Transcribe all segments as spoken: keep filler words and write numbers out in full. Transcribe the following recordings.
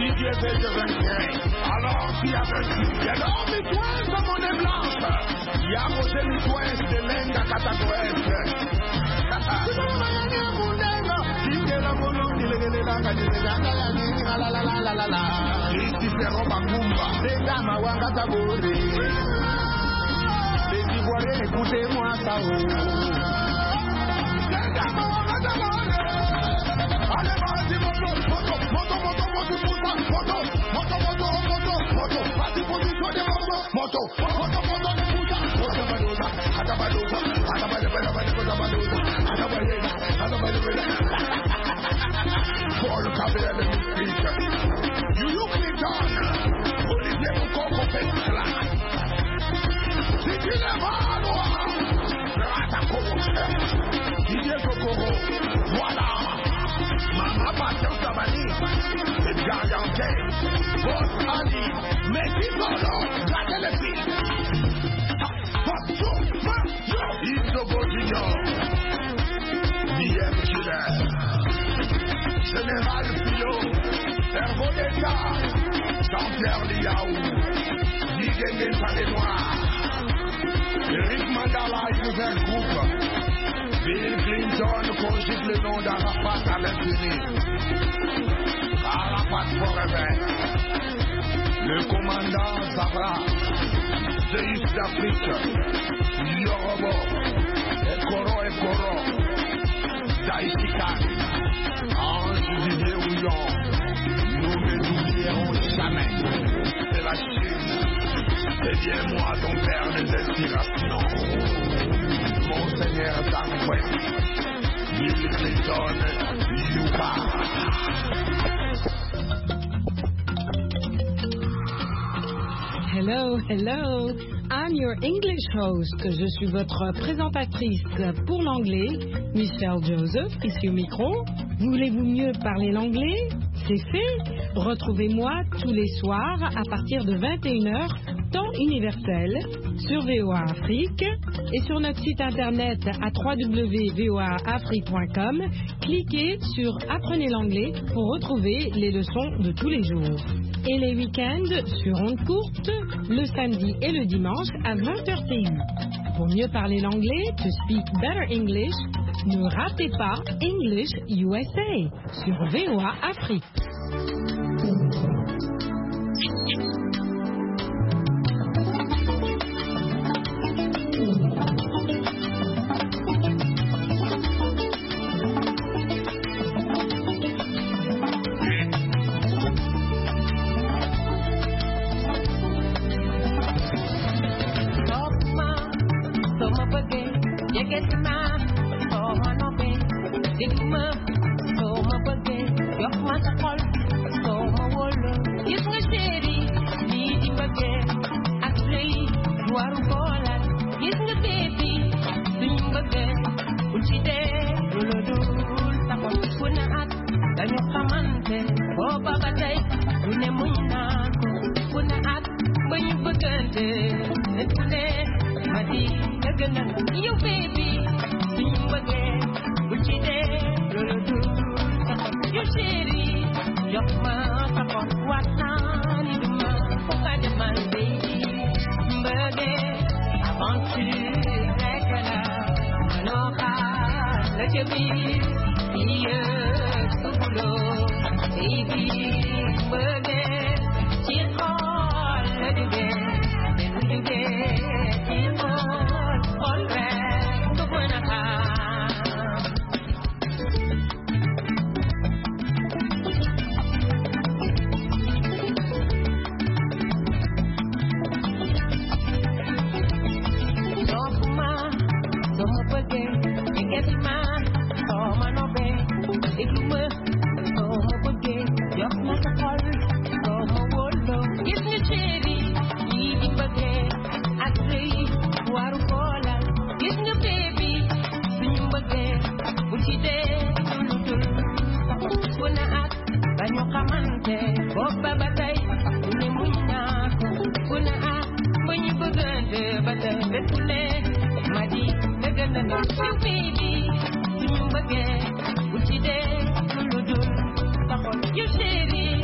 Didier fait de vingt-cinq. Alors, qui a vingt-six? Alors, mi coince à monnaie blanche. Y'a José mi coince de lenga catacoeste. Ici c'est Robacumba. Les dames à Wangatagore. Les Ivoiriens, écoutez-moi ça. Les dames à Wangatagore. Allez, vas-y, moto, moto, moto, moto, moto, moto, moto, moto, moto, moto, moto, vas-y, position de moto, moto, moto, moto, de puta, moto, badosa, atabadosa, atabadosa, atabadosa, atabadosa, atabadosa. For the cabinet of the speaker, you look me down, Olivier Mokoko Festival. Si tu n'es pas noir, Rata Kokoche, Didier Kokoro, voilà. Mama Passion Sabani, c'est Garganté, Boss Ali, Messi Polo, gardez le fil. Passion, Passion, Isogo Junior, B M Killer. Général Pio, Herbo d'État, Jean-Pierre Liaou, Diguengue Salénois, Eric Mandala, il nous un groupe, Bill Clinton cogite le nom d'Arafat à l'infini, Arafat forever, le commandant Zabra, de East d'Afrique, Yorobo, Ekoro Ekoro, Daïsikan. Ange Didier Houillon, nous ne n'oublierons jamais. C'est la Chine. Deviens-moi ton père des inspirations. Monseigneur Darwin, Bill Clinton, Yuka. Hello, hello. I'm your English host. Je suis votre présentatrice pour l'anglais, Michelle Joseph, ici au micro. Voulez-vous mieux parler l'anglais? C'est fait. Retrouvez-moi tous les soirs à partir de vingt et une heures, temps universel, sur V O A Afrique et sur notre site internet à w w w point v o a afrique point com. Cliquez sur Apprenez l'anglais pour retrouver les leçons de tous les jours. Et les week-ends sur ondes courtes, le samedi et le dimanche à vingt heures T U. Pour mieux parler l'anglais, to speak better English, ne ratez pas English U S A sur V O A Afrique. You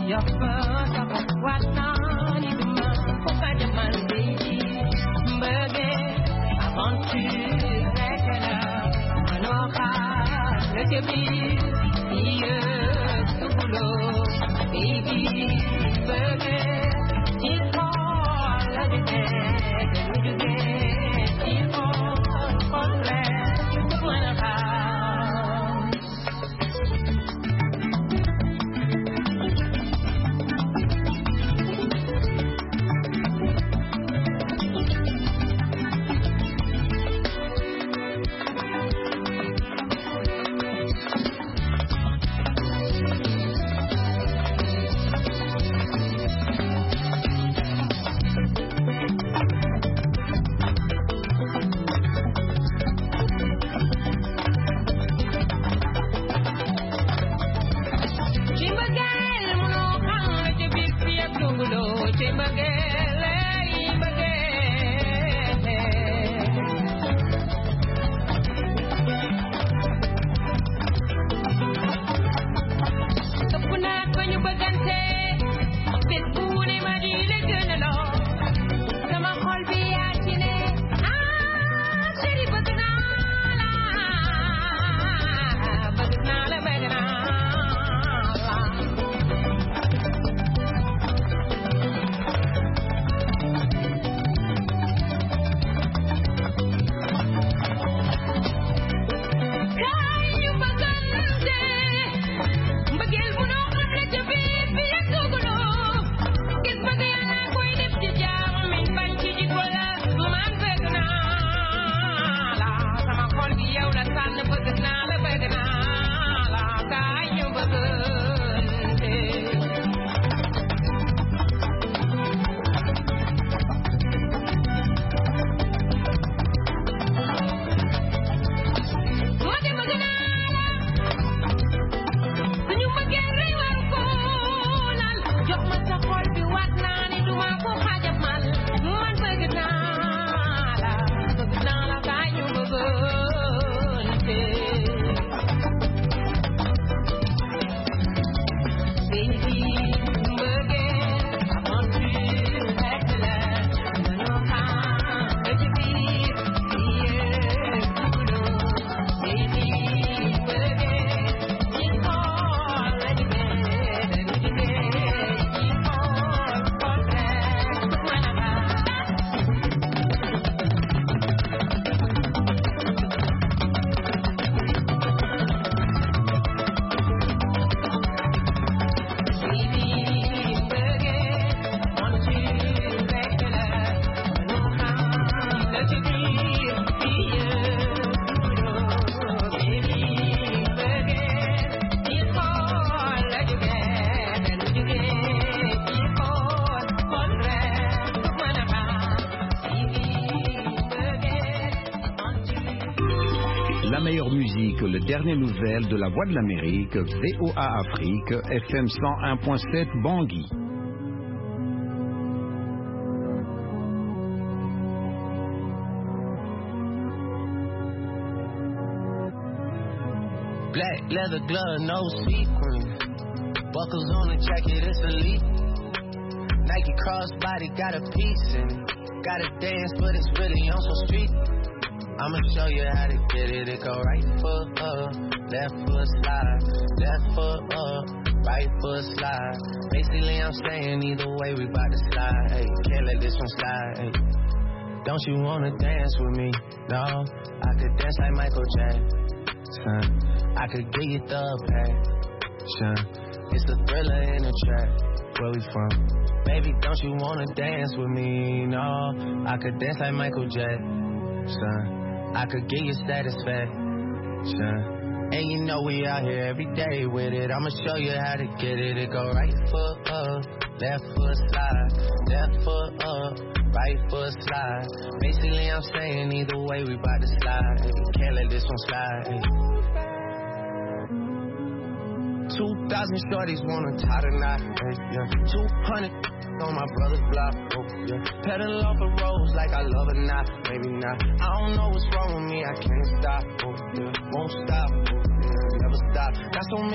La meilleure musique, les dernières nouvelles de la Voix de l'Amérique, V O A Afrique, F M cent un point sept Bangui. Black leather glove, no sequin. Buckles on the jacket, it's elite. Nike crossbody got a piece in it. Gotta dance, but it's really on some street. I'ma show you how to get it. It go right foot up, left foot slide, left foot up, right foot slide. Basically, I'm saying either way, we bout to slide. Hey, can't let this one slide. Hey. Don't you wanna dance with me? No, I could dance like Michael Jackson. I could get you the passion. It's a thriller in the track. Where we from? Baby, don't you wanna dance with me? No, I could dance like Michael Jackson. I could get you satisfaction. And you know we out here every day with it. I'ma show you how to get it. It go right foot up, left foot slide, left foot up, right foot slide. Basically, I'm saying either way, we bout to slide. Hey, can't let this one slide. Hey. Two thousand shorties wanna tie the knot. Hey, yeah. Two hundred on my brother's block. Oh, yeah. Pedal off the roads like I love it, not maybe not. I don't know what's wrong with me. I can't stop. Oh, yeah. Won't stop. Oh, yeah. Never stop. Got so many